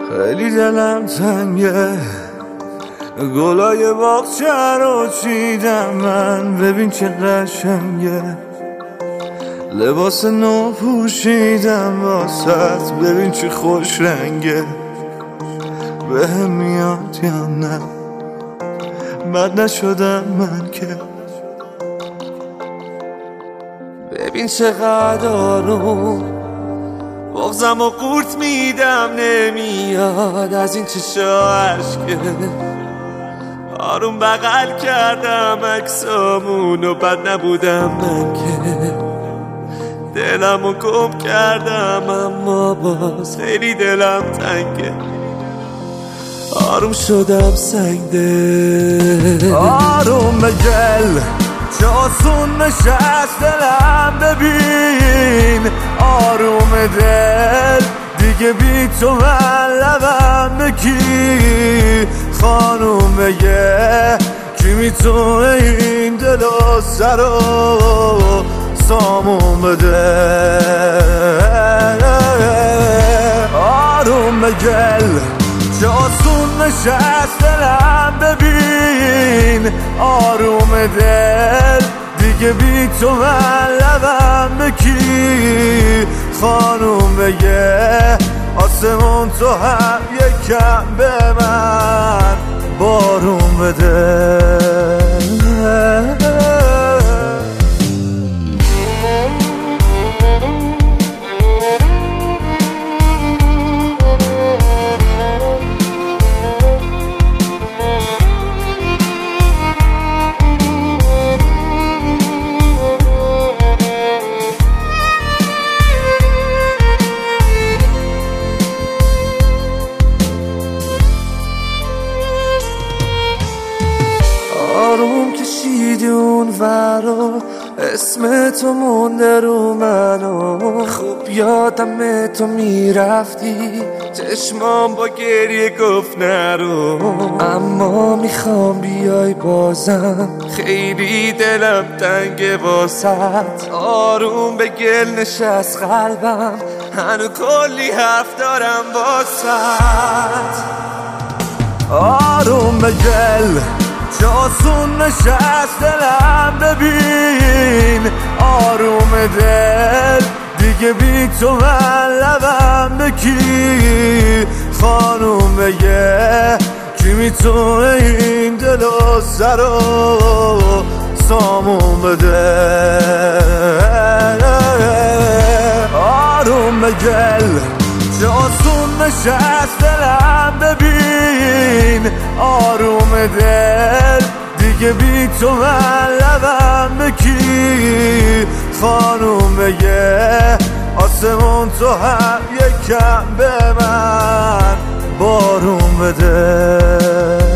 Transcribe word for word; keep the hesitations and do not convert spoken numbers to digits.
خیلی دلم تنگه، گلای باغچه رو چیدم من، ببین چه قشنگه. لباس نو پوشیدم واسط، ببین چه خوش رنگه. بهم میاد یا نه، بد نشدم من که. ببین چقدر آروم بغزم و قورت میدم، نمیاد از این چشا عشقه. آروم بغل کردم عکسامون و بد نبودم من که. دلمو گم کردم اما باز خیلی دلم تنگه. آروم شدم سنگده، آروم بگل چه آسون نشست دلم. ببین آروم دل دیگه بی تو من لبم بکی. خانوم بگه کی میتونه این دل و سر و سامون بده. آروم بگل چه آسون نشست دلم. ببین آروم دل دیگه بی تو من لبم بکی. خانوم بگه آسمون تو هم یکم به من بارون بده. آروم کشیدی اون ورا، اسم تو مونده رو منو. خوب یادم تو میرفتی، چشمام با گریه گفت نرو. اما میخوام بیای بازم، خیلی دلم تنگه واسط. آروم به گل نشست قلبم، هنو کلی حرف دارم واسط. آروم به گل چه آسون نشست دلم. ببین آروم دل دیگه بی تو من لبم بکی. خانوم بگه کی میتونه این دل و سر و سامون بده. آروم بگل چه آسون نشست دلم. ببین آروم دل دیگه بی تو من لبم بکی. خانوم بگه آسمون تو هم یکم به من بارون بده.